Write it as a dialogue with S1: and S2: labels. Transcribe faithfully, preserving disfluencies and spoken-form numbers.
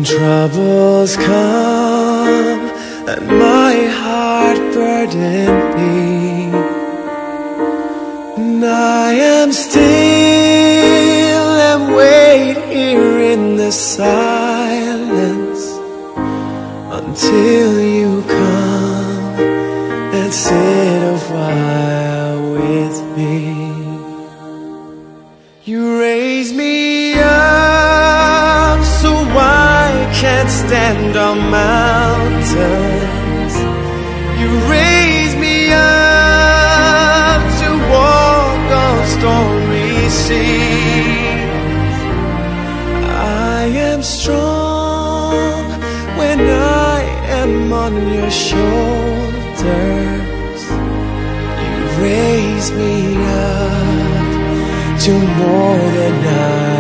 S1: troubles come and my heart burden be, and I am still and wait here in the silence until you come and sit a while with me. You raise me up so I can't stand on mountains. You raise me up to walk on stormy seas. I am strong when I am on your shoulders. You raise me up to more than I